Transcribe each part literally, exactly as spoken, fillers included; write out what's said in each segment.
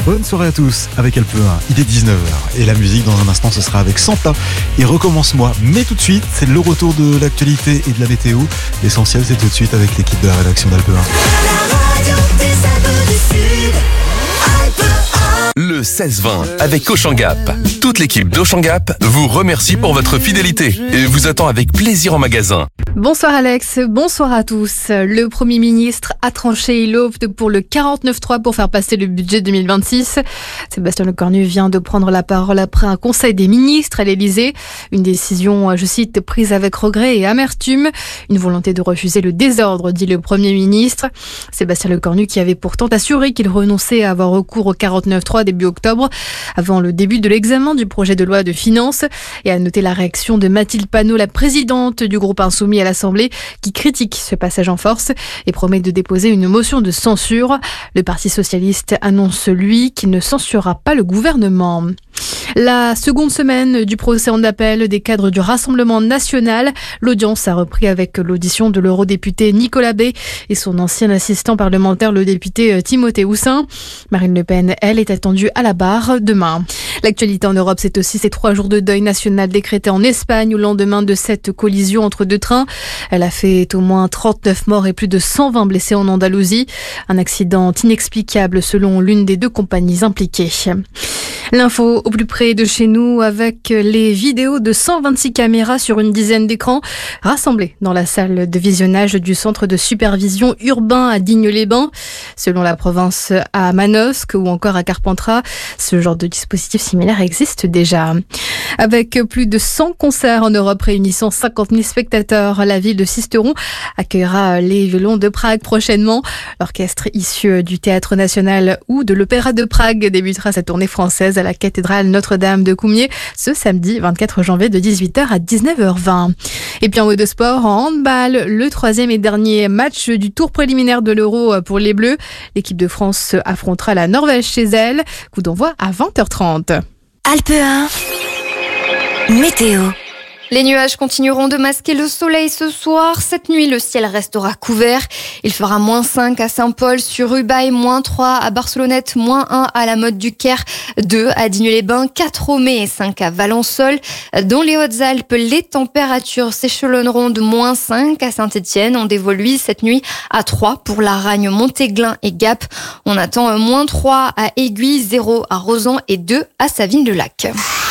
Bonne soirée à tous avec Alpe un, il est dix-neuf heures et la musique dans un instant ce sera avec Santa et Recommence-moi. Mais tout de suite c'est le retour de l'actualité et de la météo. L'essentiel c'est tout de suite avec l'équipe de la rédaction d'Alpe un. La radio des Alpes du Sud, Alpe un. Le seize vingt avec Auchan Gap. Toute l'équipe d'Auchan Gap vous remercie pour votre fidélité et vous attend avec plaisir en magasin. Bonsoir Alex, bonsoir à tous. Le Premier ministre a tranché, il opte pour le quarante-neuf trois pour faire passer le budget deux mille vingt-six. Sébastien Lecornu vient de prendre la parole après un conseil des ministres à l'Elysée. Une décision, je cite, prise avec regret et amertume. Une volonté de refuser le désordre, dit le Premier ministre. Sébastien Lecornu qui avait pourtant assuré qu'il renonçait à avoir recours au quarante-neuf trois début octobre, avant le début de l'examen du projet de loi de finances. Et à noter la réaction de Mathilde Panot, la présidente du groupe Insoumis à l'Assemblée, qui critique ce passage en force et promet de déposer une motion de censure. Le Parti socialiste annonce, lui, qu'il ne censurera pas le gouvernement. La seconde semaine du procès en appel des cadres du Rassemblement national. L'audience a repris avec l'audition de l'eurodéputé Nicolas Bay et son ancien assistant parlementaire, le député Timothée Houssin. Marine Le Pen, elle, est attendue à la barre demain. L'actualité en Europe, c'est aussi ces trois jours de deuil national décrétés en Espagne au lendemain de cette collision entre deux trains. Elle a fait au moins trente-neuf morts et plus de cent vingt blessés en Andalousie. Un accident inexplicable selon l'une des deux compagnies impliquées. L'info au plus près de chez nous avec les vidéos de cent vingt-six caméras sur une dizaine d'écrans rassemblées dans la salle de visionnage du centre de supervision urbain à Digne-les-Bains. Selon la province, à Manosque ou encore à Carpentras, ce genre de dispositif similaire existe déjà. Avec plus de cent concerts en Europe réunissant cinquante mille spectateurs, la ville de Sisteron accueillera les violons de Prague prochainement. L'orchestre issu du Théâtre National ou de l'Opéra de Prague débutera sa tournée française à la cathédrale Notre-Dame de Coumiers ce samedi vingt-quatre janvier de dix-huit heures à dix-neuf heures vingt. Et puis en mot de sport, en handball, le troisième et dernier match du tour préliminaire de l'Euro pour les Bleus. L'équipe de France affrontera la Norvège chez elle. Coup d'envoi à vingt heures trente. Alpe un, météo. Les nuages continueront de masquer le soleil ce soir. Cette nuit, le ciel restera couvert. Il fera moins cinq à Saint-Paul, sur Ubaye, moins trois à Barcelonnette, moins un à la Motte du Caire, deux à Digne-les-Bains, quatre au Mets et cinq à Valençol. Dans les Hautes-Alpes, les températures s'échelonneront de moins cinq à Saint-Étienne. On dévole lui cette nuit à trois pour Laragne, Montéglin et Gap. On attend moins trois à Aiguille, zéro à Rozan et deux à Savines-le-Lac.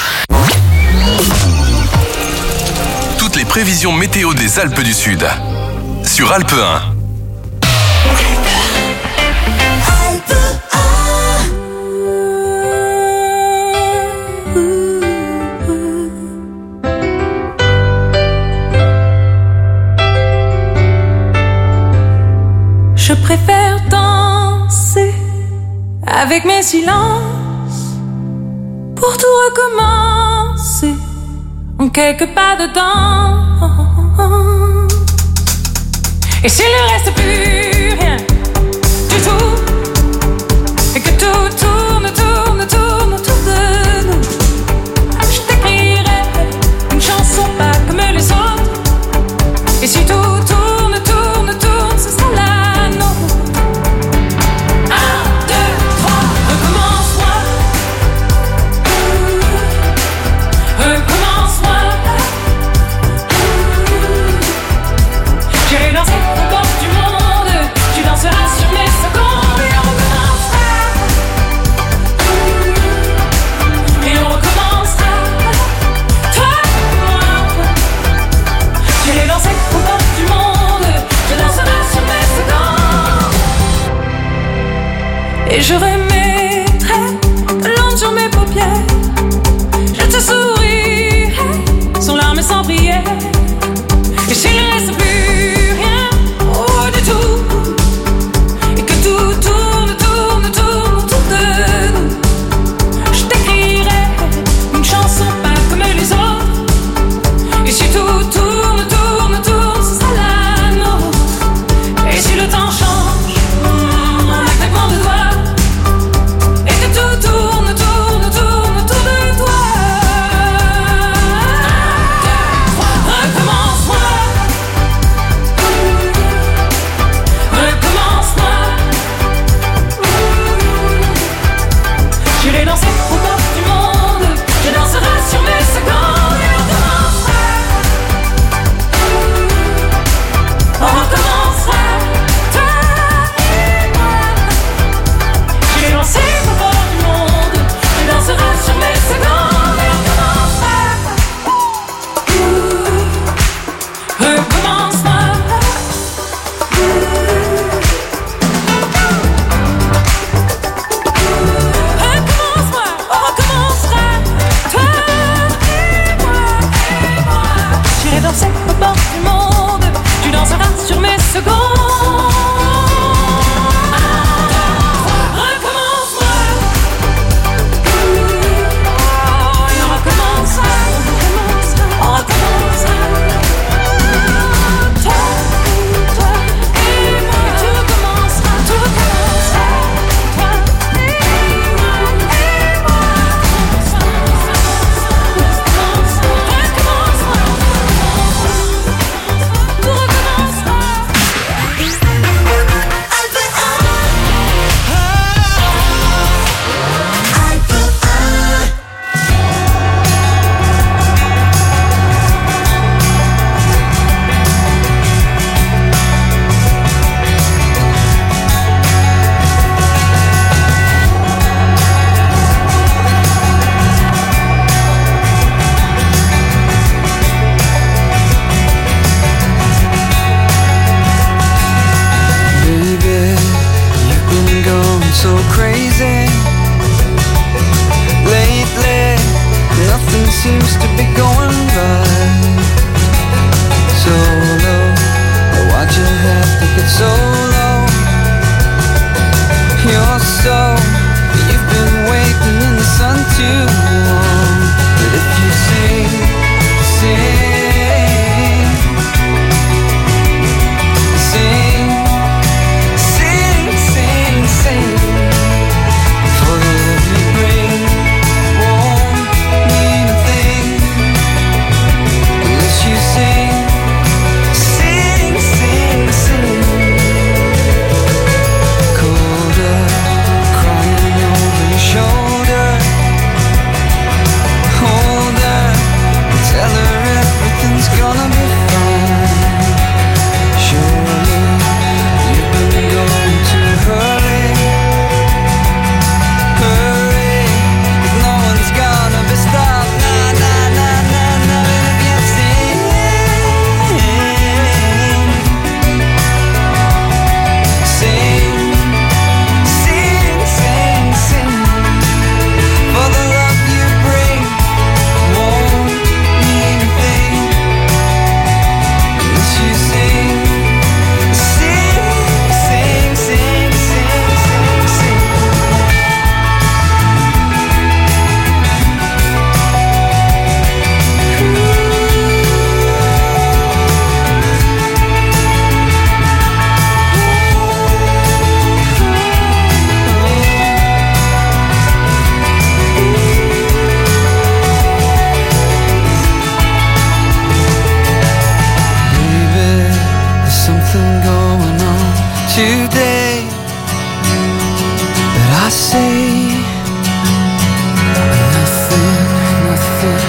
Toutes les prévisions météo des Alpes du Sud sur Alpe un. Alpe un. Je préfère danser avec mes silences pour tout recommencer. En quelques pas dedans. Et s'il ne reste plus rien du tout, et que tout tourne, tourne, tourne autour de nous, je t'écrirai une chanson pas comme les autres. Et si tout tourne, tourne, tourne, ce sera la nôtre. Un, deux, trois, recommence-moi. Recommence-moi. J'irai danser aux portes du monde. Tu danseras sur mes secondes. Et on recommencera. Et on recommencera. Toi et moi. J'irai danser aux portes du monde. Tu danseras sur mes secondes. Et je remettrai de l'encre sur mes paupières. Je te sourirai sans larmes et sans prière. Et s'il ne reste plus rien, oh du tout, et que tout tourne, tourne, tourne autour de nous, je t'écrirai une chanson pas comme les autres. Et si tout tourne, tourne, tourne, ce sera la nôtre. Et si le temps change, en un claquement de doigts, so crazy. Lately, nothing seems to be going right. Solo, why'd you have to get so low? You're so, you've been waiting in the sun too long. But if you sing, sing, sing, sing, sing, sing, for the love you bring won't mean a thing unless you sing, sing, sing, sing. Colder, crying over your shoulder. Hold her, tell her everything's gonna be fine. Surely you've been going too hurry, hurry. 'Cause no one's gonna be stopped. Nah, nah, nah, nah, nah. And if you sing, sing, sing, sing, sing, for the love you bring won't mean a thing unless you sing, sing, sing, sing, sing, sing, sing. Baby, there's something going on today that I see. Nothing, nothing,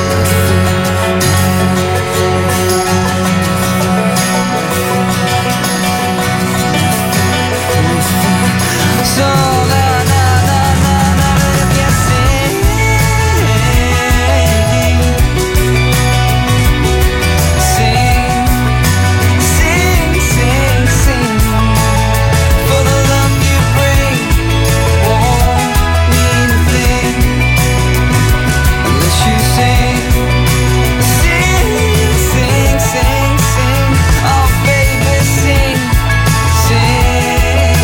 nothing. So na na na na na, if you sing, sing, sing, sing, sing, for the love you bring won't mean a thing unless you sing, sing, sing, sing, sing. Oh baby, sing, sing,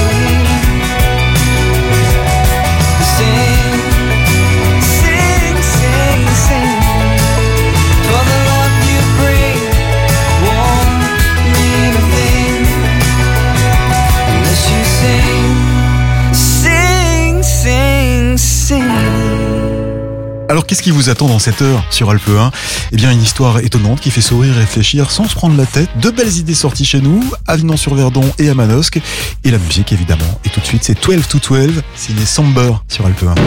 sing, sing, sing, sing, for the love you bring won't mean a thing unless you sing, sing, sing, sing. Alors qu'est-ce qui vous attend dans cette heure sur Alpe un? Eh bien une histoire étonnante qui fait sourire et réfléchir sans se prendre la tête. Deux belles idées sorties chez nous, à Avignon-sur-Verdon et à Manosque. Et la musique évidemment. Et tout de suite c'est douze to douze, signé Samber sur Alpe un.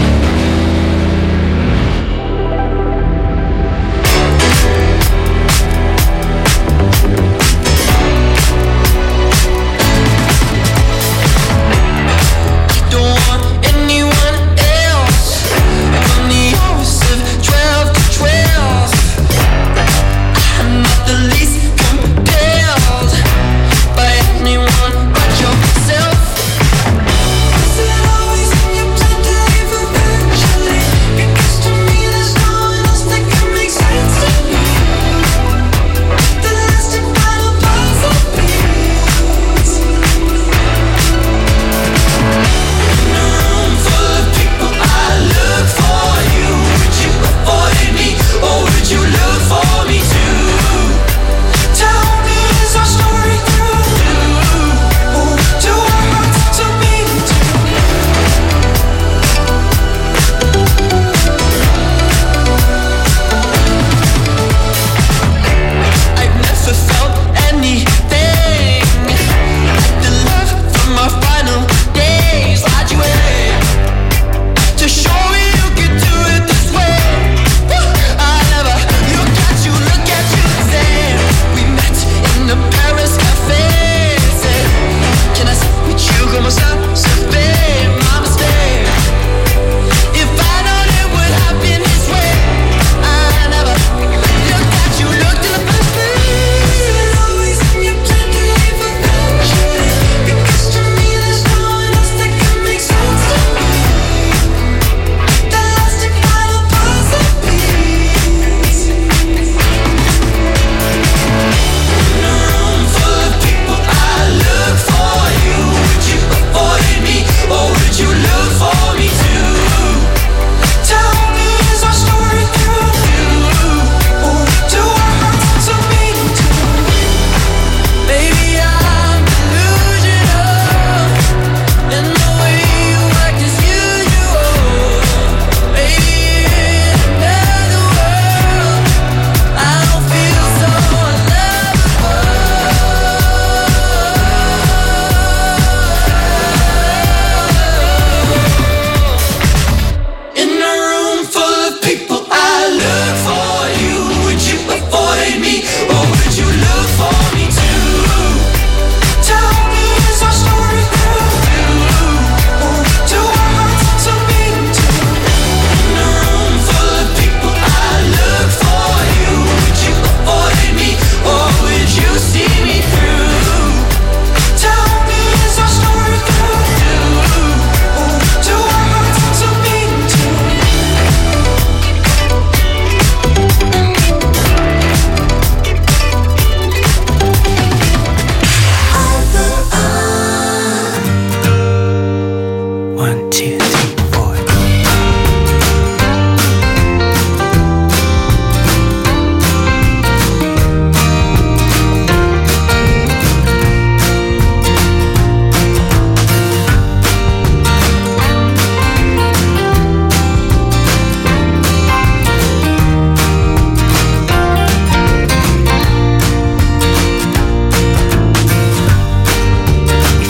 Don't want anyone else. From the hours of twelve to twelve, I'm not the least compelled by anyone but yourself. Is it always in your blood to leave a virgin?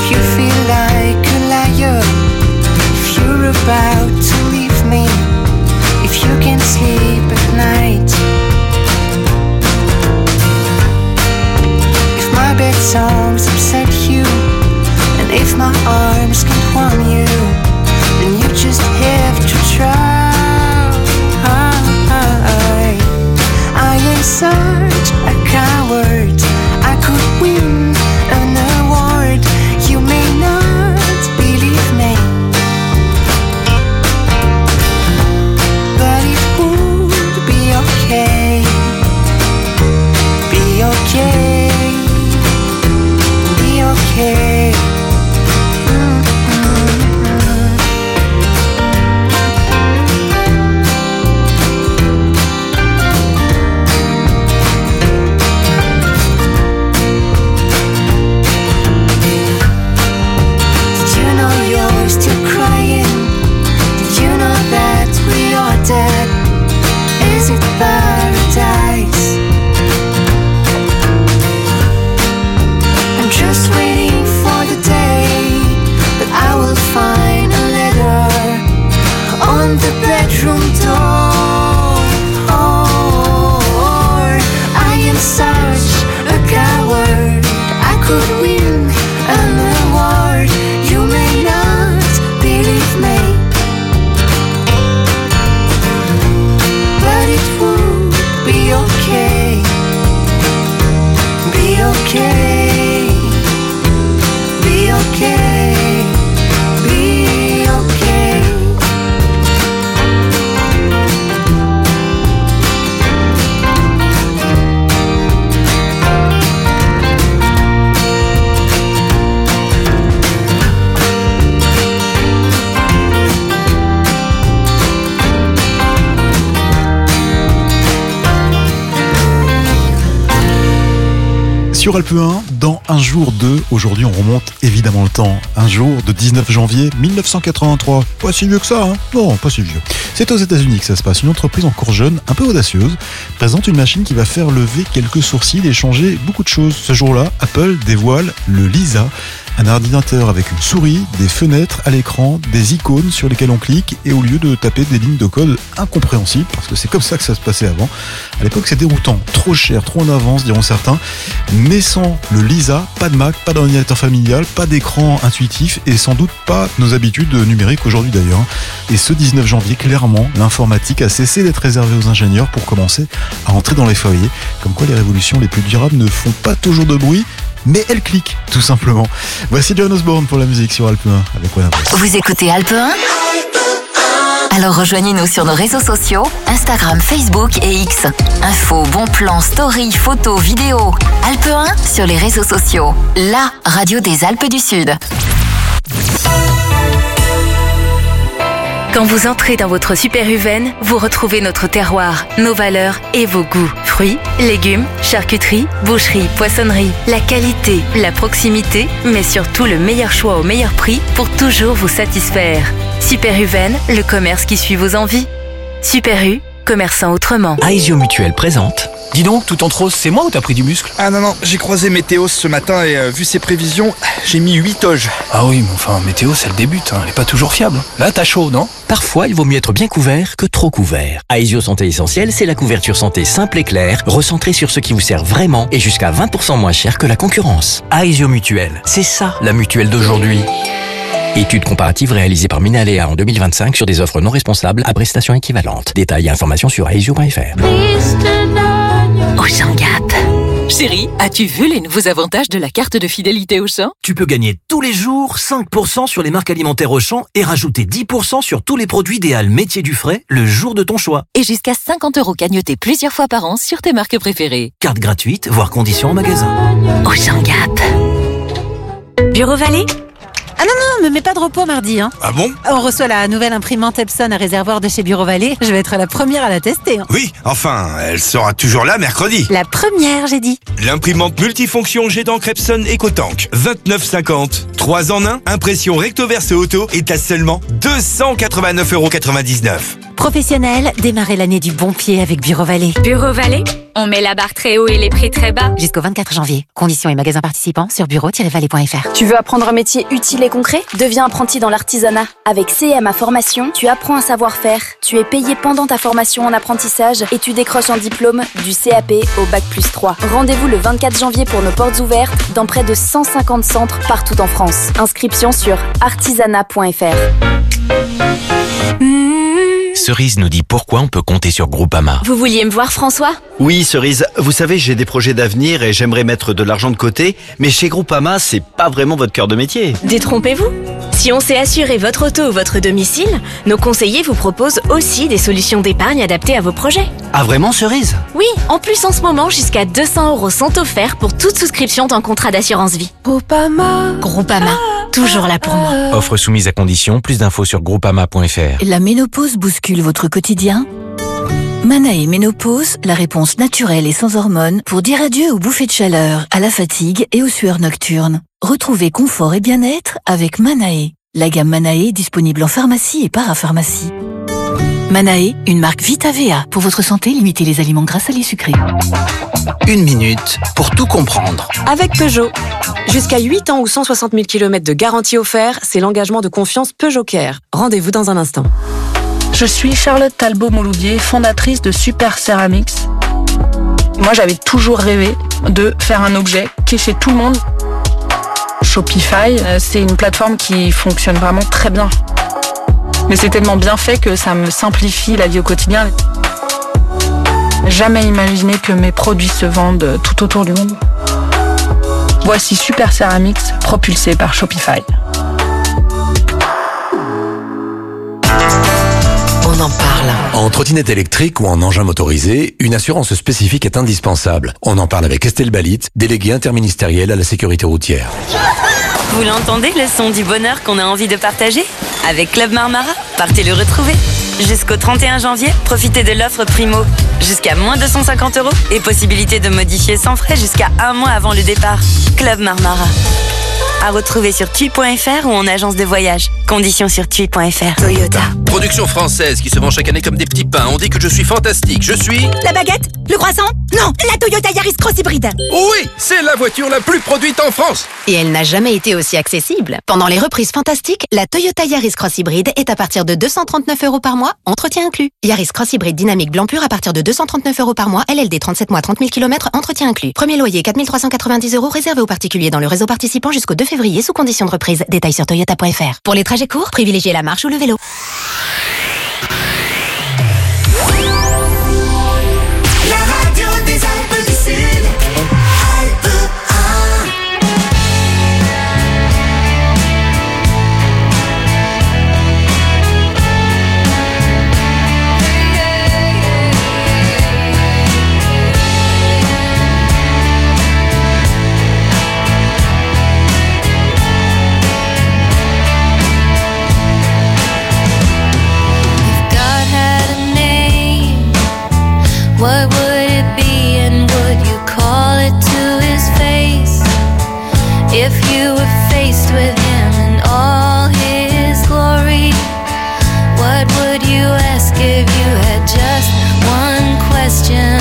if you feel like a liar, if you're about to leave me, if you can't sleep at night, if my bed songs upset you, and if my arms can't warm you, then you just have to try. I am such a coward, I could win an award. You may not believe me, but it would be okay. Be okay. Be okay. Dead. Is it paradise? I'm just waiting for the day that I will find a letter on the bedroom door. I am such a coward, I could win an award. You may not believe me, be okay, be okay, be okay, be okay. Sur Alpe un, dans Un jour deux, aujourd'hui on remonte évidemment le temps. Un jour de dix-neuf janvier mille neuf cent quatre-vingt-trois. Pas si vieux que ça, hein? Non, pas si vieux. C'est aux États-Unis que ça se passe. Une entreprise encore jeune, un peu audacieuse, présente une machine qui va faire lever quelques sourcils et changer beaucoup de choses. Ce jour-là, Apple dévoile le Lisa, un ordinateur avec une souris, des fenêtres à l'écran, des icônes sur lesquelles on clique, et au lieu de taper des lignes de code incompréhensibles, parce que c'est comme ça que ça se passait avant, à l'époque c'est déroutant, trop cher, trop en avance diront certains, mais sans le Lisa, pas de Mac, pas d'ordinateur familial, pas d'écran intuitif, et sans doute pas nos habitudes numériques aujourd'hui d'ailleurs. Et ce dix-neuf janvier, clairement, l'informatique a cessé d'être réservée aux ingénieurs pour commencer à entrer dans les foyers, comme quoi les révolutions les plus durables ne font pas toujours de bruit, mais elle clique, tout simplement. Voici John Osborne pour la musique sur Alpe un, avec One House. Vous écoutez Alpe un ? Alors rejoignez-nous sur nos réseaux sociaux, Instagram, Facebook et X. Infos, bons plans, stories, photos, vidéos. Alpe un sur les réseaux sociaux. La radio des Alpes du Sud. Quand vous entrez dans votre Super U Vennes, vous retrouvez notre terroir, nos valeurs et vos goûts. Fruits, légumes, charcuterie, boucherie, poissonnerie. La qualité, la proximité, mais surtout le meilleur choix au meilleur prix pour toujours vous satisfaire. Super U Vennes, le commerce qui suit vos envies. Super U, commerçant autrement. Aesio Mutuel présente. Dis donc, tout en rose, c'est moi ou t'as pris du muscle? Ah non, non, j'ai croisé Météos ce matin et euh, vu ses prévisions, j'ai mis huit toges. Ah oui, mais enfin, Météos, elle débute, hein, elle est pas toujours fiable. Là, t'as chaud, non? Parfois, il vaut mieux être bien couvert que trop couvert. Aesio Santé Essentielle, c'est la couverture santé simple et claire, recentrée sur ce qui vous sert vraiment et jusqu'à vingt pour cent moins cher que la concurrence. Aesio Mutuel, c'est ça la mutuelle d'aujourd'hui. Étude comparative réalisée par Minalea en deux mille vingt-cinq sur des offres non responsables à prestations équivalentes. Détails et informations sur aesio point f r. Auchan Gap. Chérie, as-tu vu les nouveaux avantages de la carte de fidélité Auchan? Tu peux gagner tous les jours cinq pour cent sur les marques alimentaires Auchan et rajouter dix pour cent sur tous les produits des halles métiers du frais le jour de ton choix. Et jusqu'à cinquante euros cagnotés plusieurs fois par an sur tes marques préférées. Carte gratuite, voire conditions en magasin. Auchan Gap. Bureau Vallée? Ah non, non, me mets pas de repos mardi. Hein. Ah bon? On reçoit la nouvelle imprimante Epson à réservoir de chez Bureau Vallée. Je vais être la première à la tester. Hein. Oui, enfin, elle sera toujours là mercredi. La première, j'ai dit. L'imprimante multifonction jet d'encre Epson EcoTank. vingt-neuf cinquante. trois en un, impression recto verso auto est à seulement deux cent quatre-vingt-neuf euros quatre-vingt-dix-neuf. Professionnel, démarrez l'année du bon pied avec Bureau Vallée. Bureau Vallée, On met la barre très haut et les prix très bas. Jusqu'au vingt-quatre janvier. Conditions et magasins participants sur bureau tiret vallée point f r. Tu veux apprendre un métier utile et concret? Deviens apprenti dans l'artisanat. Avec C M A Formation, tu apprends un savoir-faire. Tu es payé pendant ta formation en apprentissage et tu décroches un diplôme du C A P au bac plus trois. Rendez-vous le vingt-quatre janvier pour nos portes ouvertes dans près de cent cinquante centres partout en France. Inscription sur artisanat point f r. Cerise nous dit pourquoi on peut compter sur Groupama. Vous vouliez me voir, François? Oui, Cerise, vous savez, j'ai des projets d'avenir et j'aimerais mettre de l'argent de côté, mais chez Groupama, c'est pas vraiment votre cœur de métier. Détrompez-vous. Si on sait assurer votre auto ou votre domicile, nos conseillers vous proposent aussi des solutions d'épargne adaptées à vos projets. Ah vraiment, Cerise? Oui, en plus en ce moment, jusqu'à deux cents euros sont offerts pour toute souscription d'un contrat d'assurance vie. Groupama. Groupama, toujours là pour moi. Offre soumise à condition, plus d'infos sur groupama point f r. La ménopause bouscule votre quotidien? Manae Ménopause, la réponse naturelle et sans hormones pour dire adieu aux bouffées de chaleur, à la fatigue et aux sueurs nocturnes. Retrouvez confort et bien-être avec Manae. La gamme Manae est disponible en pharmacie et parapharmacie. Manae, une marque Vita V A. Pour votre santé, limitez les aliments gras, salés, sucrés. Une minute pour tout comprendre. Avec Peugeot. Jusqu'à huit ans ou cent soixante mille kilomètres de garantie offert, c'est l'engagement de confiance Peugeot Care. Rendez-vous dans un instant. Je suis Charlotte Talbot-Mouloudier, fondatrice de Super Ceramics. Moi, j'avais toujours rêvé de faire un objet qui est chez tout le monde. Shopify, c'est une plateforme qui fonctionne vraiment très bien. Mais c'est tellement bien fait que ça me simplifie la vie au quotidien. Jamais imaginé que mes produits se vendent tout autour du monde. Voici Super Ceramics, propulsé par Shopify. On en parle. En trottinette électrique ou en engin motorisé, une assurance spécifique est indispensable. On en parle avec Estelle Balit, déléguée interministérielle à la sécurité routière. Vous l'entendez, le son du bonheur qu'on a envie de partager? Avec Club Marmara, partez le retrouver. Jusqu'au trente et un janvier, profitez de l'offre Primo. Jusqu'à moins deux cent cinquante euros et possibilité de modifier sans frais jusqu'à un mois avant le départ. Club Marmara. À retrouver sur tui point f r ou en agence de voyage. Conditions sur tui point f r. Toyota. Production française qui se vend chaque année comme des petits pains. On dit que je suis fantastique. Je suis... La baguette? Le croissant? Non, la Toyota Yaris Cross Hybrid. Oui, c'est la voiture la plus produite en France. Et elle n'a jamais été aussi accessible. Pendant les reprises fantastiques, la Toyota Yaris Cross Hybrid est à partir de deux cent trente-neuf euros par mois, entretien inclus. Yaris Cross Hybrid dynamique blanc pur à partir de deux cent trente-neuf euros par mois, L L D trente-sept mois, trente mille kilomètres, entretien inclus. Premier loyer quatre mille trois cent quatre-vingt-dix euros réservé aux particuliers dans le réseau participant jusqu'au deux février sous condition de reprise. Détails sur toyota point f r. Pour les trajets courts, privilégiez la marche ou le vélo. La radio des Alpes du Sud. Alpes un. What would it be and would you call it to his face? If you were faced with him in all his glory, what would you ask if you had just one question?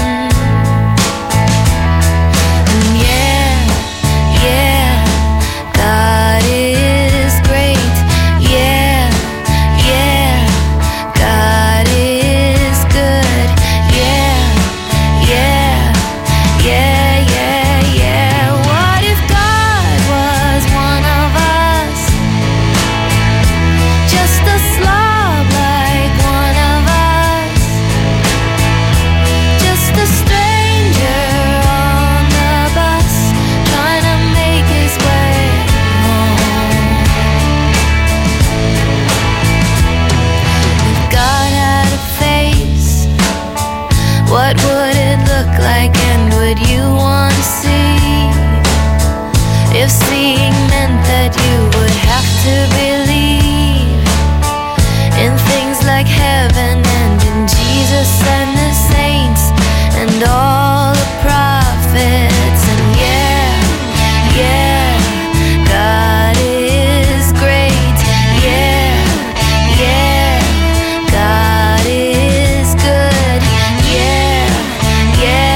And yeah, yeah, God is great. Yeah, yeah, God is good. Yeah, yeah, yeah, yeah. What if God was one of us? Just a slob like one of us. Just a stranger on the bus, trying to make his way home. If God had a face, what would it look like and would you want to see? If seeing meant that you would have to believe in things like heaven and in Jesus and the saints and all the prophets. And yeah, yeah, God is great. Yeah, yeah, God is good. Yeah, yeah,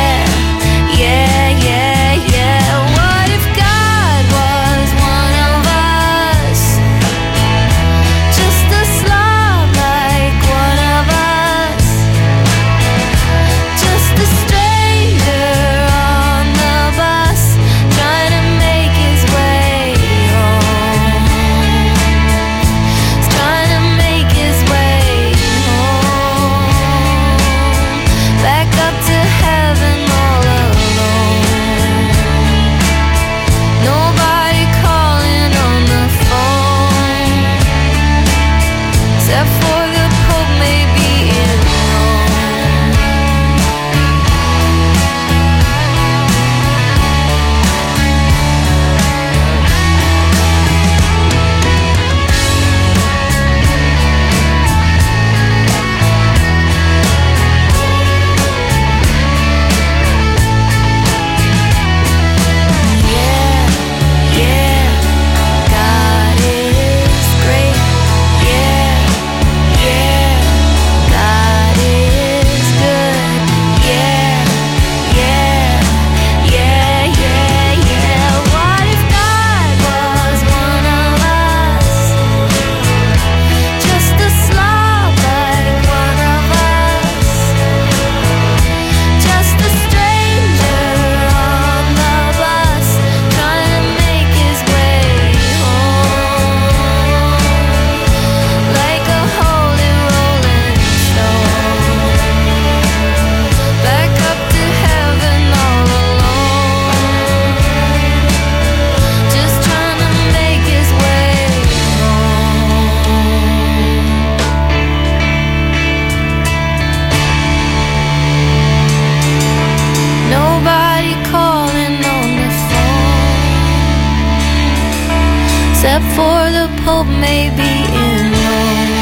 except for the Pope maybe in Rome.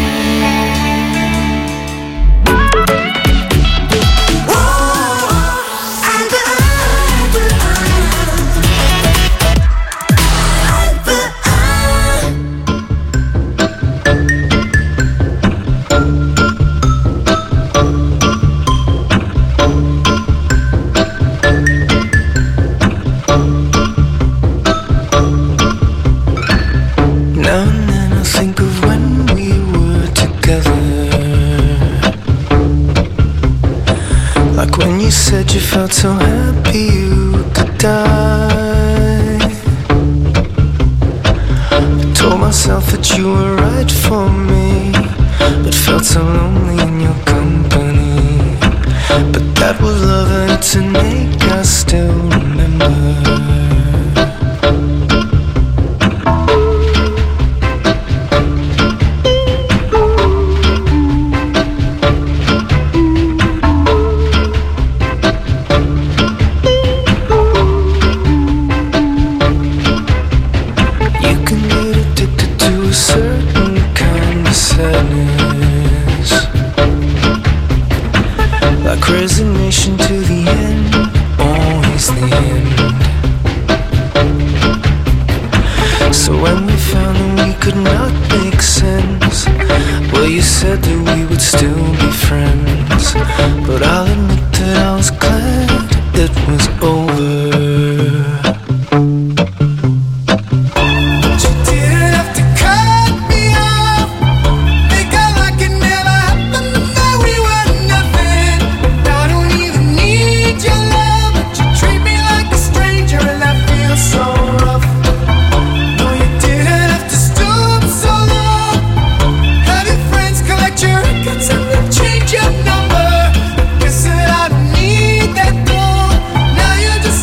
You said you felt so happy you could die. I told myself that you were right for me, but felt so lonely in your company. But that was love and it's an ache I still remember. Resignation to the end, always the end. So when we found that we could not make sense, well, you said that we would still be friends. But I'll admit that I was glad it was over. Change your number. Guess that I don't need that though. Now you're just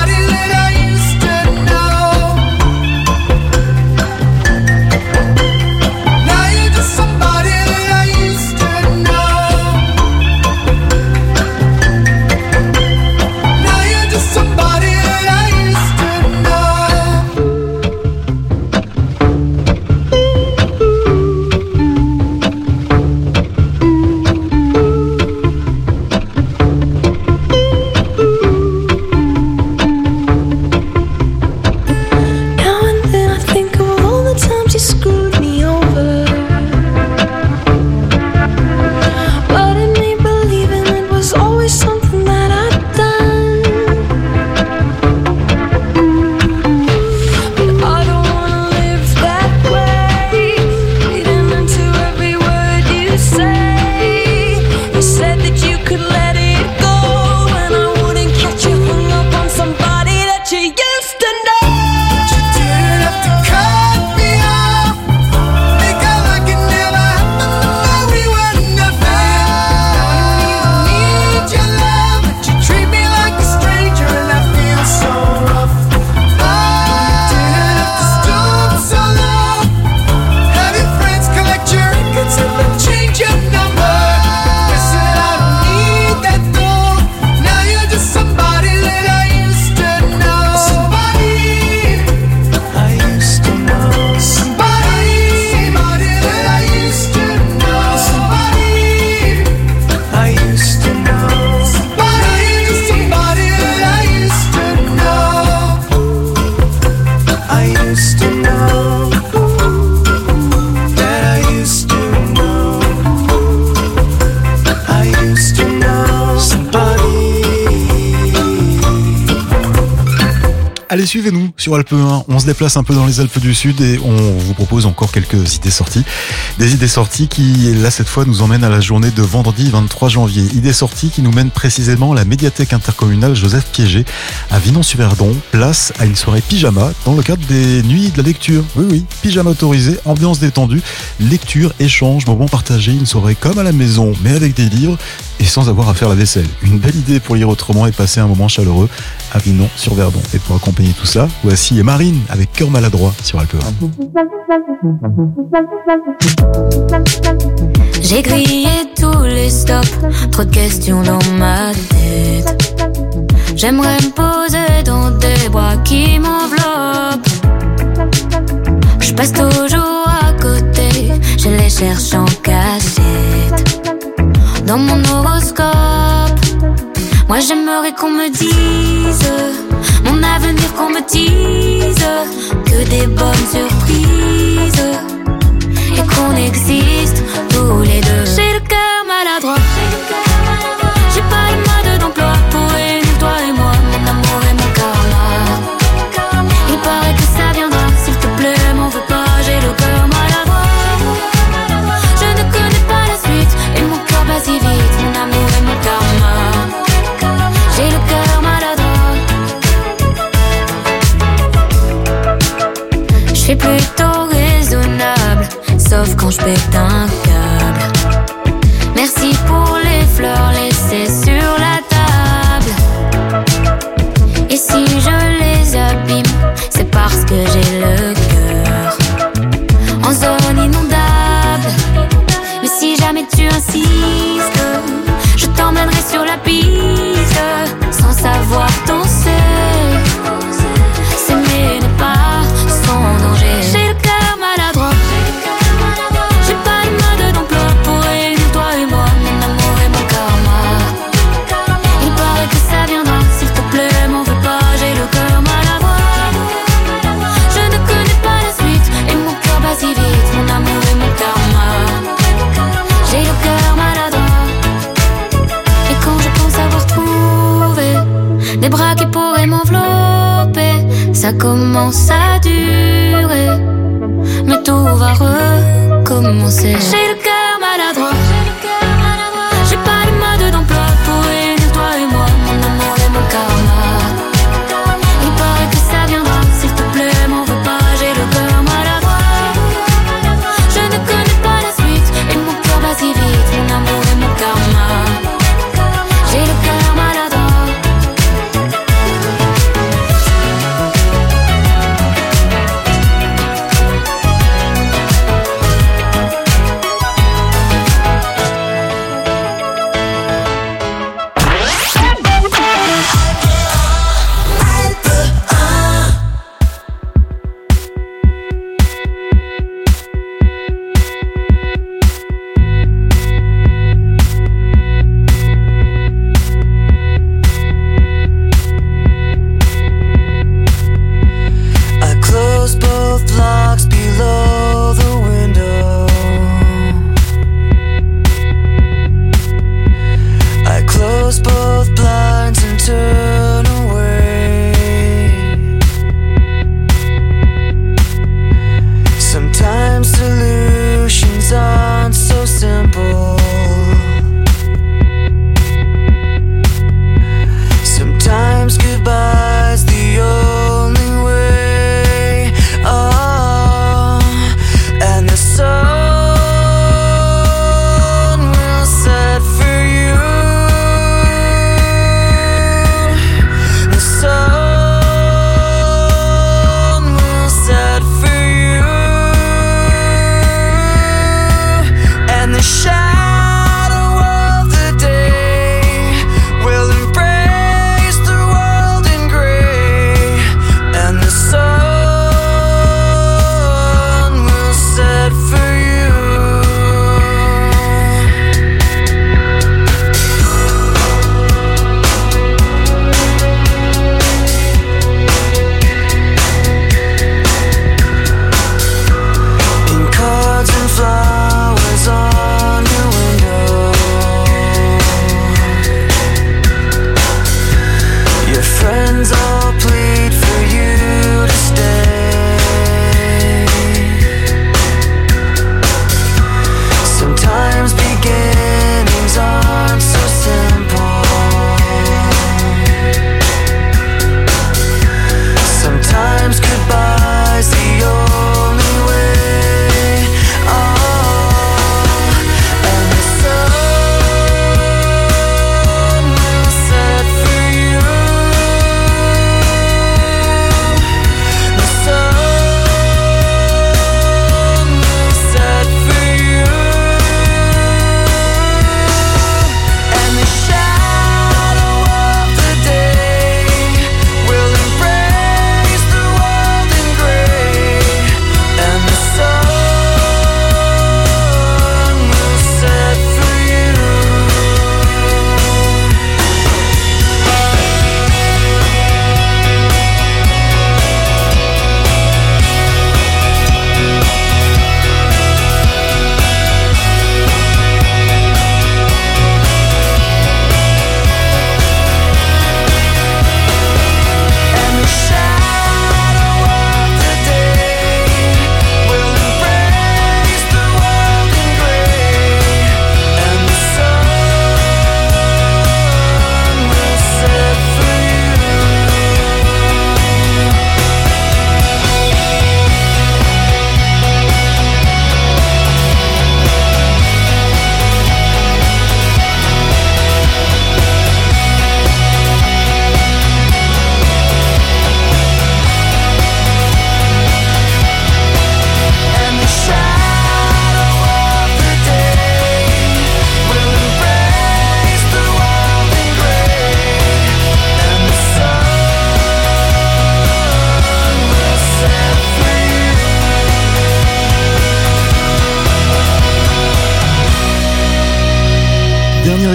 Allez, suivez-nous sur Alpes un. On se déplace un peu dans les Alpes du Sud et on vous propose encore quelques idées sorties. Des idées sorties qui, là, cette fois, nous emmènent à la journée de vendredi vingt-trois janvier. Idées sorties qui nous mènent précisément à la médiathèque intercommunale Joseph Piégé à Vinon-sur-Verdon. Place à une soirée pyjama dans le cadre des nuits de la lecture. Oui, oui, pyjama autorisé, ambiance détendue, lecture, échange, moments partagés. Une soirée comme à la maison, mais avec des livres et sans avoir à faire la vaisselle. Une belle idée pour lire autrement et passer un moment chaleureux à Vinon-sur-Verdon. Et pour accompagner tout ça, voici Marine avec Cœur maladroit sur Alpes un. J'ai grillé tous les stops, trop de questions dans ma tête. J'aimerais me poser dans des bras qui m'enveloppent. J'aimerais qu'on me dise mon avenir, qu'on me dise que des bonnes surprises et qu'on existe tous les deux. J'ai le cœur maladroit, j'ai pas le mode d'emploi pour réunir toi et moi, mon amour et mon karma. Il paraît que ça viendra, s'il te plaît, m'en veux pas, j'ai le cœur maladroit. Je ne connais pas la suite et mon cœur bat si vite, mon amour et mon karma. J'ai le cœur maladroit. Je suis plutôt raisonnable, sauf quand je pète un câble. Merci pour les fleurs laissées sur la table. Et si je les abîme, c'est parce que j'ai le cœur en zone inondable. Mais si jamais tu insistes, je t'emmènerai sur la piste sans savoir danser. S'aimer n'est pas sans danger. J'ai le cœur maladroit, j'ai pas le mode d'emploi pour réunir toi et moi, mon amour et mon karma. Il paraît que ça viendra, s'il te plaît, m'en veux pas, j'ai le cœur maladroit. Je ne connais pas la suite et mon cœur bat si vite, mon amour et mon karma. J'ai le cœur maladroit. Et quand je pense avoir trouvé des bras qui pourraient m'envelopper, ça commence à durer, mais tout va recommencer. J'ai le cœur maladroit, j'ai pas le mode d'emploi pour réunir toi et moi, mon amour et mon karma. Il paraît que ça viendra, s'il te plaît, m'en veux pas, j'ai le cœur maladroit. Je ne connais pas la suite et mon cœur bat si vite, mon amour et mon karma. J'ai le cœur maladroit.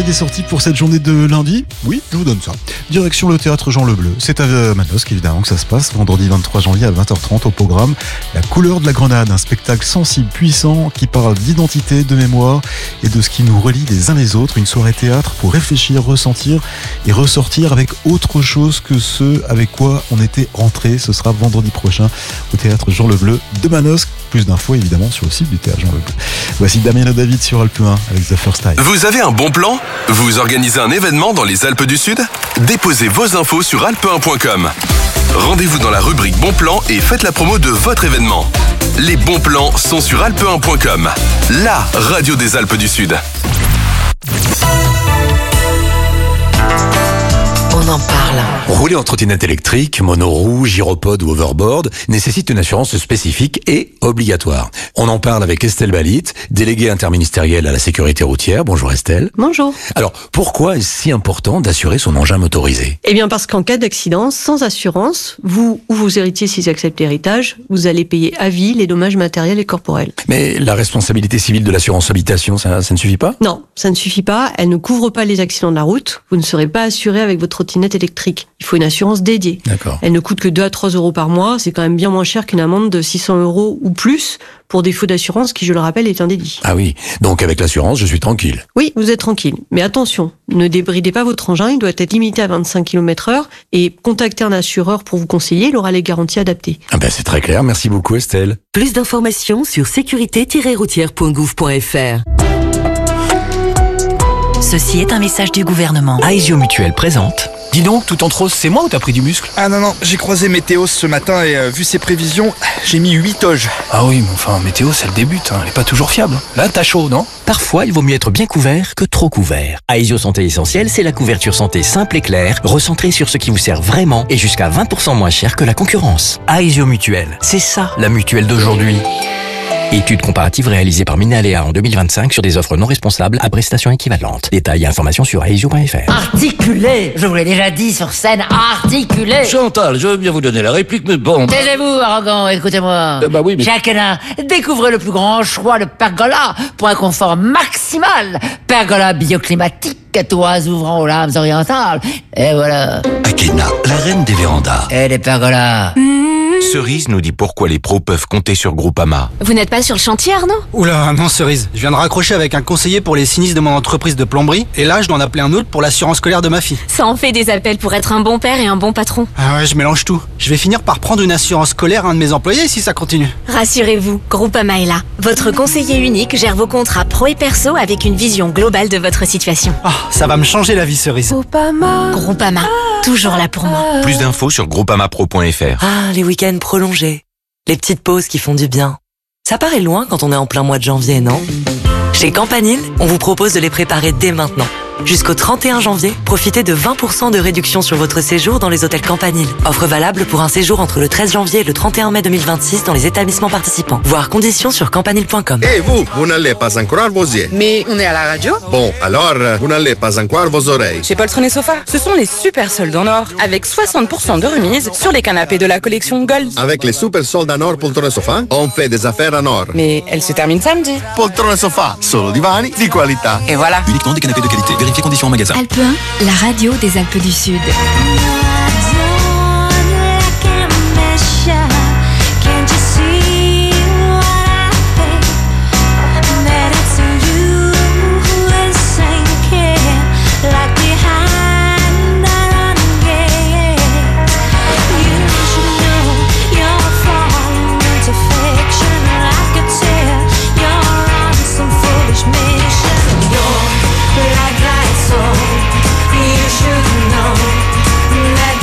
des sorties pour cette journée de lundi? Oui, je vous donne ça. Direction le théâtre Jean Lebleu. C'est à Manosque, évidemment, que ça se passe. Vendredi vingt-trois janvier à vingt heures trente au programme. La couleur de la grenade, un spectacle sensible, puissant, qui parle d'identité, de mémoire et de ce qui nous relie les uns les autres. Une soirée théâtre pour réfléchir, ressentir et ressortir avec autre chose que ce avec quoi on était rentré. Ce sera vendredi prochain au théâtre Jean Lebleu de Manosque. Plus d'infos, évidemment, sur le site du théâtre Jean Lebleu. Voici Damien et David sur Alpe un avec The First Time. Vous avez un bon plan? Vous organisez un événement dans les Alpes du Sud? Déposez vos infos sur alpe un point com. Rendez-vous dans la rubrique Bon Plan et faites la promo de votre événement. Les bons plans sont sur alpe un point com, la radio des Alpes du Sud. On en parle. Rouler en trottinette électrique, monoroue, gyropode ou overboard nécessite une assurance spécifique et obligatoire. On en parle avec Estelle Balit, déléguée interministérielle à la sécurité routière. Bonjour Estelle. Bonjour. Alors, pourquoi est-ce si important d'assurer son engin motorisé? Eh bien parce qu'en cas d'accident, sans assurance, vous ou vos héritiers s'ils acceptent l'héritage, vous allez payer à vie les dommages matériels et corporels. Mais la responsabilité civile de l'assurance habitation, ça, ça ne suffit pas? Non, ça ne suffit pas. Elle ne couvre pas les accidents de la route. Vous ne serez pas assuré avec votre trottinette électrique. Il faut une assurance dédiée. D'accord. Elle ne coûte que deux à trois euros par mois. C'est quand même bien moins cher qu'une amende de six cents euros ou plus pour défaut d'assurance qui, je le rappelle, est un délit. Ah oui, donc avec l'assurance, je suis tranquille. Oui, vous êtes tranquille. Mais attention, ne débridez pas votre engin. Il doit être limité à vingt-cinq kilomètres heure et contactez un assureur pour vous conseiller. Il aura les garanties adaptées. Ah ben c'est très clair. Merci beaucoup Estelle. Plus d'informations sur sécurité tiret routière point gouv point f r. Ceci est un message du gouvernement. Aesio Mutuelle présente. Dis donc, tout entre autres, c'est moi ou t'as pris du muscle? Ah non, non, j'ai croisé Météo ce matin et euh, vu ses prévisions, j'ai mis huit toges. Ah oui, mais enfin, météo, c'est le début, hein. Elle est pas toujours fiable. Là, t'as chaud, non? Parfois, il vaut mieux être bien couvert que trop couvert. Aesio Santé Essentielle, c'est la couverture santé simple et claire, recentrée sur ce qui vous sert vraiment et jusqu'à vingt pour cent moins cher que la concurrence. Aesio Mutuelle, c'est ça la mutuelle d'aujourd'hui. Étude comparative réalisée par Minalea en deux mille vingt-cinq sur des offres non responsables à prestations équivalentes. Détails et informations sur aesio point f r. Articulé, je vous l'ai déjà dit sur scène, articulé. Chantal, je veux bien vous donner la réplique, mais bon... Taisez-vous, arrogant, écoutez-moi. Euh, bah oui, mais... Jacques Hénin, découvrez le plus grand choix de pergola pour un confort maximal. Pergola bioclimatique, toits ouvrant aux lames orientales. Et voilà. Akena, la reine des vérandas. Et des pergolas. Cerise nous dit pourquoi les pros peuvent compter sur Groupama. Vous n'êtes pas sur le chantier, Arnaud? Oula, non Cerise. Je viens de raccrocher avec un conseiller pour les sinistres de mon entreprise de plomberie. Et là, je dois en appeler un autre pour l'assurance scolaire de ma fille. Ça en fait des appels pour être un bon père et un bon patron. Ah ouais, je mélange tout. Je vais finir par prendre une assurance scolaire à un de mes employés si ça continue. Rassurez-vous, Groupama est là. Votre conseiller unique gère vos contrats pro et perso avec une vision globale de votre situation. Ah, ça va me changer la vie, Cerise. Groupama. Groupama, toujours là pour moi. Plus d'infos sur groupama pro point f r. Ah, les week-ends prolongés. Les petites pauses qui font du bien. Ça paraît loin quand on est en plein mois de janvier, non? Chez Campanile, on vous propose de les préparer dès maintenant. Jusqu'au trente et un janvier, profitez de vingt pour cent de réduction sur votre séjour dans les hôtels Campanile. Offre valable pour un séjour entre le treize janvier et le trente et un mai deux mille vingt-six dans les établissements participants. Voir conditions sur campanile point com. Et vous, vous n'allez pas encore vos yeux. Mais on est à la radio. Bon, alors, vous n'allez pas encore vos oreilles. Chez Poltron et Sofa, ce sont les super soldes en or, avec soixante pour cent de remise sur les canapés de la collection Gold. Avec les super soldes en or Poltron et Sofa, on fait des affaires en or. Mais elle se termine samedi. Poltron et Sofa, solo divani di qualità. Et voilà. Uniquement des canapés de qualité. Vérifiez conditions en magasin. Alpe un, la radio des Alpes du Sud. Like lights on, you should know that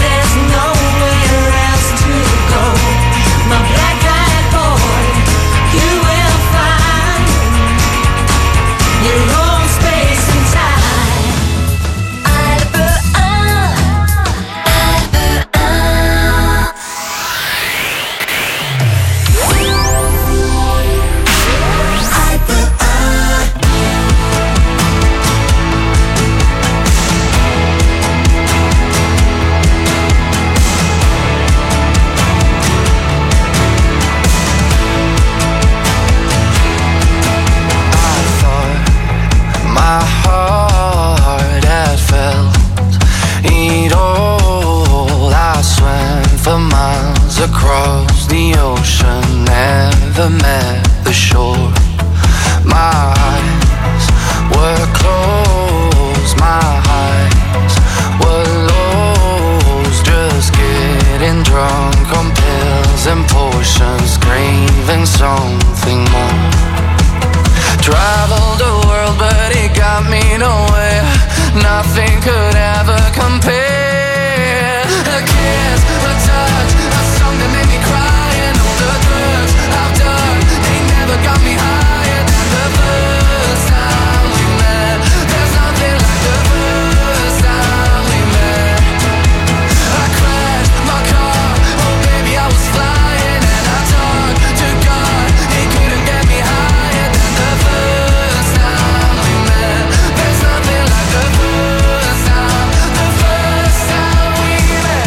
never met the shore. My eyes were closed, my eyes were lost, just getting drunk on pills and potions, craving something more. Traveled the world but it got me nowhere, nothing could ever compare. A kiss, a touch, a song that made me cry, and all the drugs I've done, they never got me higher than the first time we met. There's nothing like the first time we met. I crashed my car, oh baby I was flying, and I talked to God, he couldn't get me higher than the first time we met. There's nothing like the first time, the first time we met.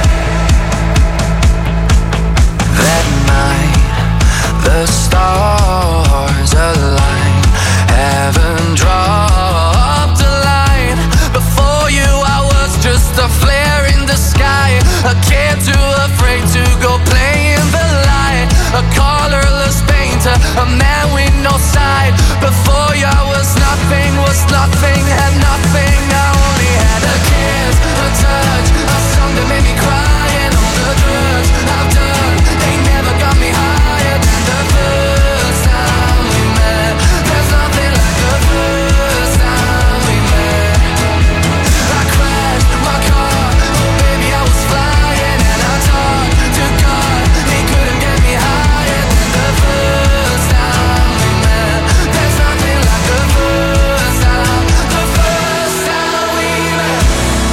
That night, the stars aligned, heaven dropped a line. Before you I was just a flare in the sky, a kid too afraid to go play in the light, a colorless painter, a man with no side. Before you I was nothing, was nothing, had nothing. I only had a kiss, a touch, a song that made me cry, and all the drugs I've done, they never got me higher than the first time we met. There's nothing like the first time we met. I crashed my car, oh baby I was flying, and I talked to God, he couldn't get me higher than the first time we met. There's nothing like the first time, the first time we met.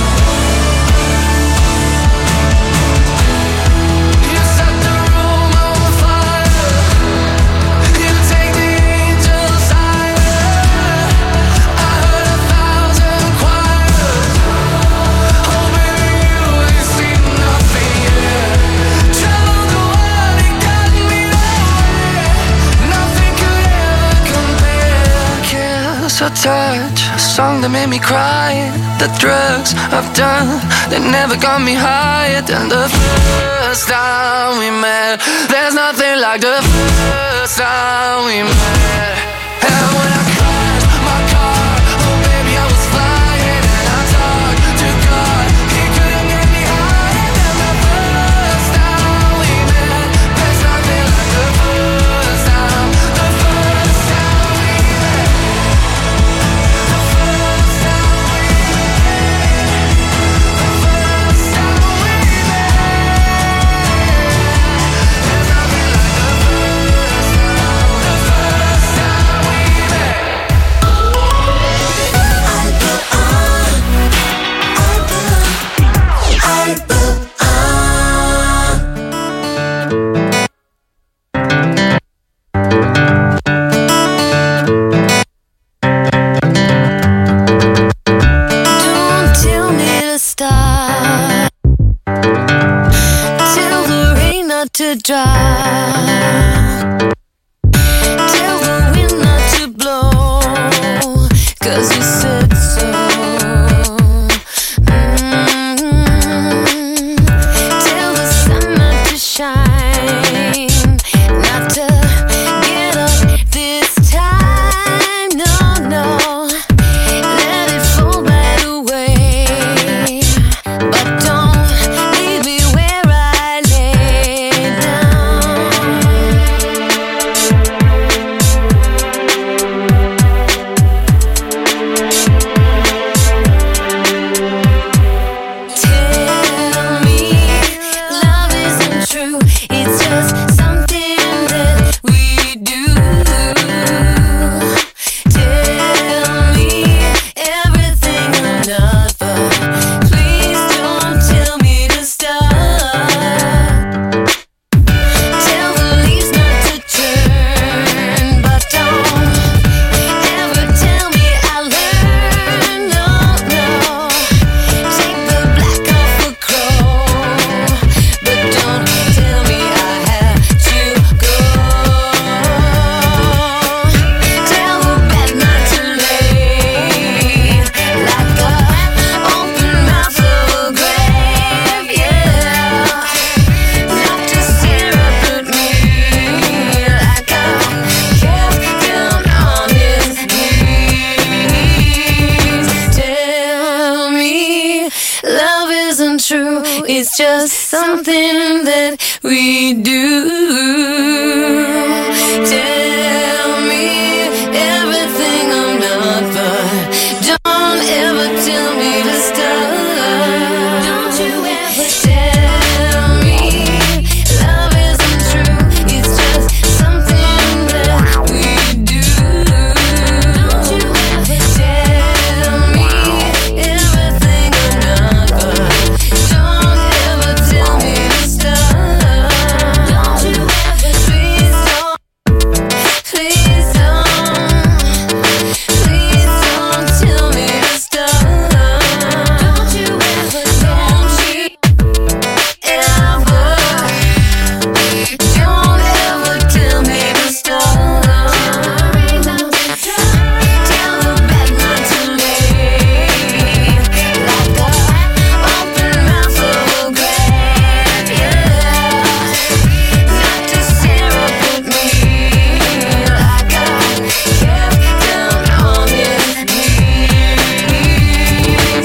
You set the room on fire, you take the angels higher. I heard a thousand choirs, oh baby you ain't seen nothing yet. Traveled the world and got me nowhere, nothing could ever compare. Kiss, a touch, a song that made me cry, the drugs I've done, they never got me higher than the first time we met. There's nothing like the first time we met. And when I crashed my car, oh baby I was flying, and I talked to God, he couldn't get me higher than the first time we met. There's nothing like the first time, the first time we met. The first time we met. The first time we met. There's nothing like the first time, the first time we met. Don't tell me to stop, tell the rain not to drop, tell the wind not to blow, 'cause you said so. Mm. Tell the sun not to shine, not to get up this time, no, no. Let it fall by the way, but don't leave me where I lay down. It's just something that we do. Tell me everything I'm not, but don't ever tell me to stop. Don't you ever tell me love isn't true. It's just something that we do. Don't you ever tell me everything I'm not, but don't ever tell me to stop. Don't you ever, please don't, please don't, please don't tell me to stop. Don't you ever, don't you ever, don't ever tell me to stop. Tell the bad night to me like a open mouth of a grave, yeah. Not to stare up at me like I kept down on your knees.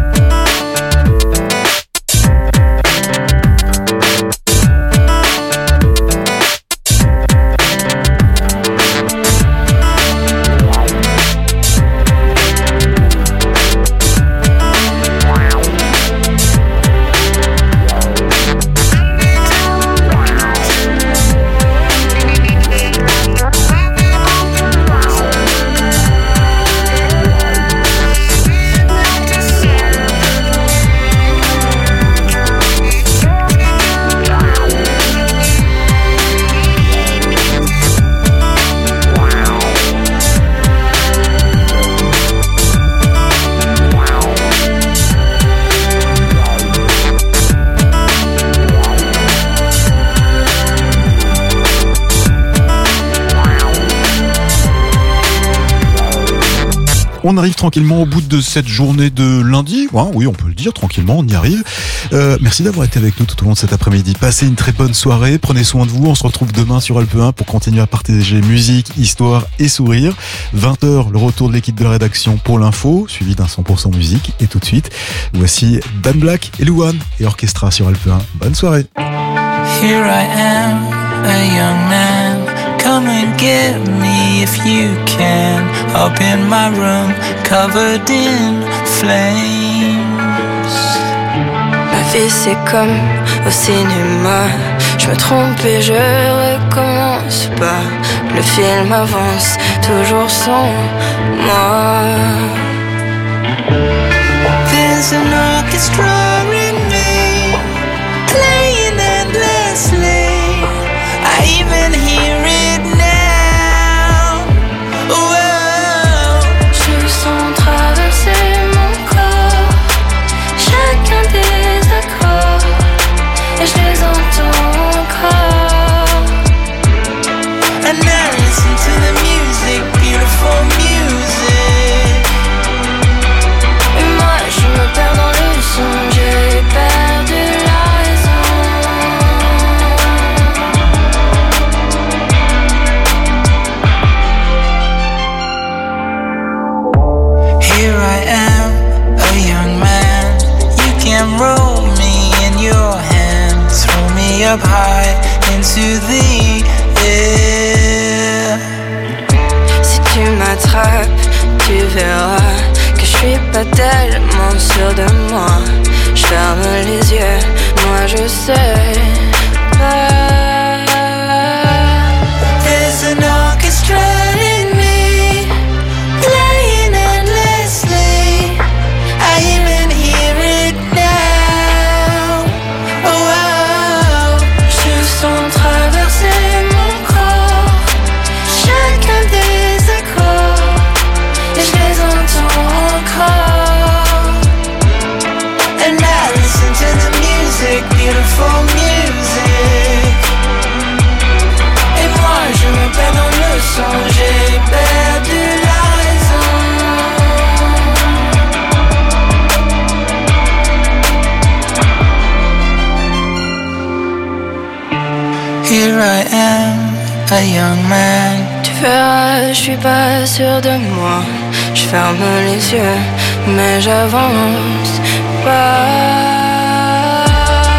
On arrive tranquillement au bout de cette journée de lundi. Ouais, oui, on peut le dire, tranquillement, on y arrive. Euh, merci d'avoir été avec nous tout au long de cet après-midi. Passez une très bonne soirée, prenez soin de vous. On se retrouve demain sur Alpe un pour continuer à partager musique, histoire et sourire. vingt heures, le retour de l'équipe de la rédaction pour l'info, suivi d'un cent pour cent musique. Et tout de suite, voici Dan Black et Louane et Orchestra sur Alpe un. Bonne soirée. Here I am, a young man. Come and get me if you can. Up in my room, covered in flames. Ma vie c'est comme au cinéma. Je me trompe et je recommence pas. Le film avance toujours sans moi. There's an orchestra in me, playing endlessly. I even hear it now. Whoa. Je sens traverser mon corps chacun des accords et je les entends encore. And now listen to the music, beautiful music. Et moi je me perds dans le son, j'ai perdu la raison. Here I am, a young man. You can roll me in your hand, throw me up high into the air. Si tu m'attrapes, tu verras que je suis pas tellement sûre de moi. Je ferme les yeux, moi je sais pas. There's an orchestra in me, playing endlessly. I even hear it now. Oh, wow. Je sens traverser mon corps chacun des accords et je les entends encore. And now listen to the music, beautiful music. Et moi je me perds dans le son, j'ai perdu la raison. Here I am, a young man. Tu verras, je suis pas sûre de moi. Je ferme les yeux, mais j'avance pas.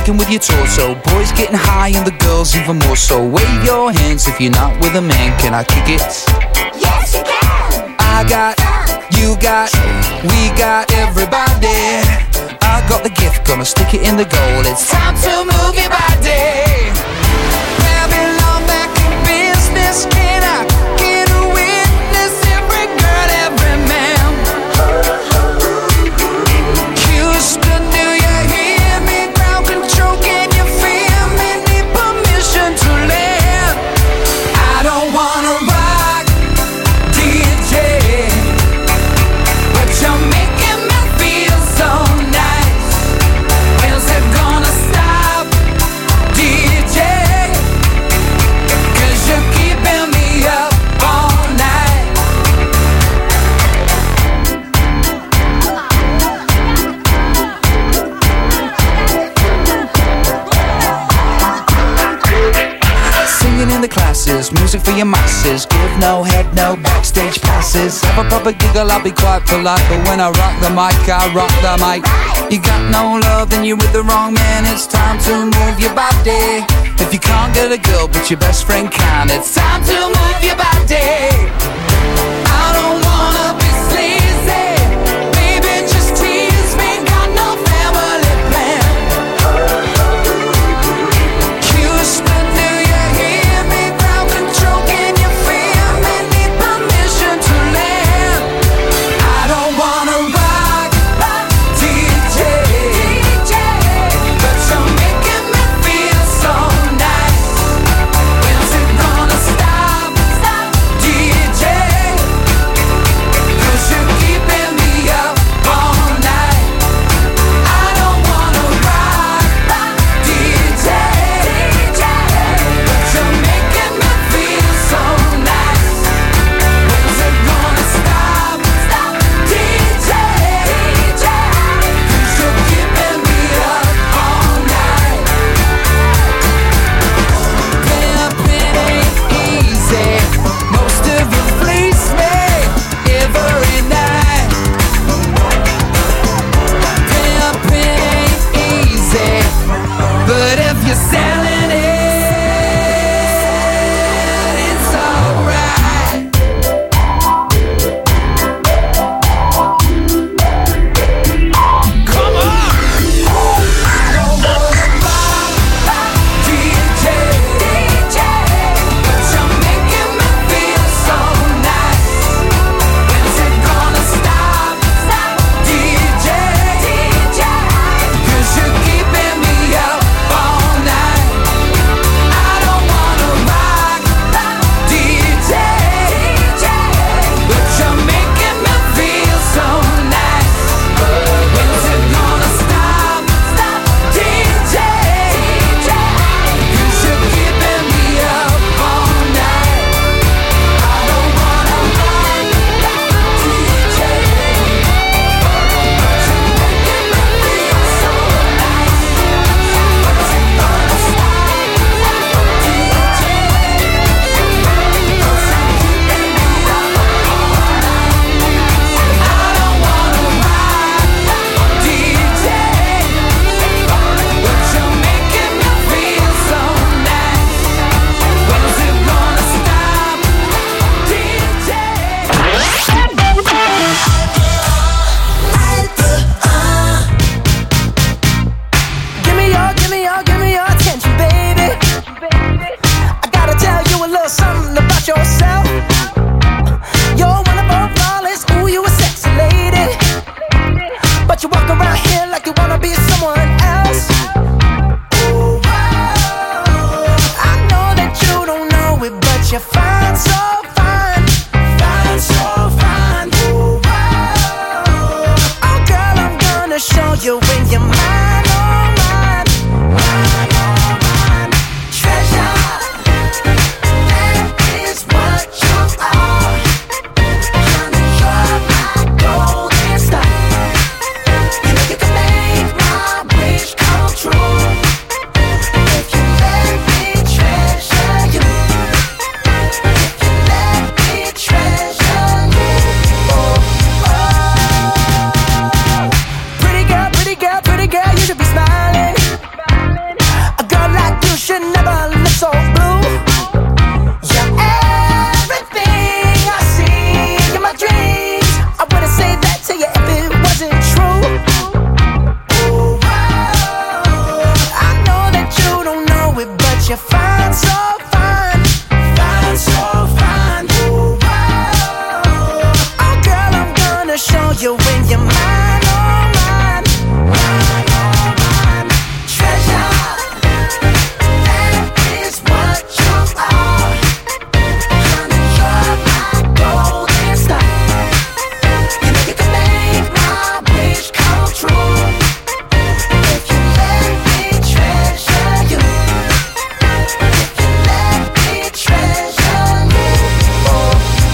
rocking with your torso. Boys getting high and the girls even more so. Wave your hands if you're not with a man. Can I kick it? Yes, you can. I got, you got, we got everybody. I got the gift, gonna stick it in the goal. It's time to move your body. Babylon back in business. Can I get a witness? Every girl, every man. Houston, do you hear me? Ground control, can you feel me? Need permission to land. I don't wanna rock, D J, but you're making me feel so nice. When's it gonna stop, D J? 'Cause you're keeping me up all night. Singing in the classes, music for your masses. Give no head, no backstage passes. Have a proper giggle, I'll be quite polite. But when I rock the mic, I rock the mic. You got no love, then you're with the wrong man. It's time to move your body. If you can't get a girl, but your best friend can, it's time to move your body. I don't wanna be sleazy, baby, just tease me. Got no family plan. Houston, do you hear me? Ground control, can you feel me? Need permission to land. I don't wanna rock, D J, but you're making me feel so nice. When's it gonna stop, D J? show you when you're mine, oh mine, mine, oh mine. Treasure, that is what you are. Honey, you're my golden star. You know you can make my wish come true. If you let me treasure you. If you let me treasure you. Oh,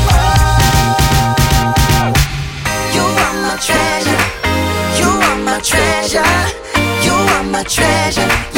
oh. You are my treasure. You are my treasure. You are my treasure.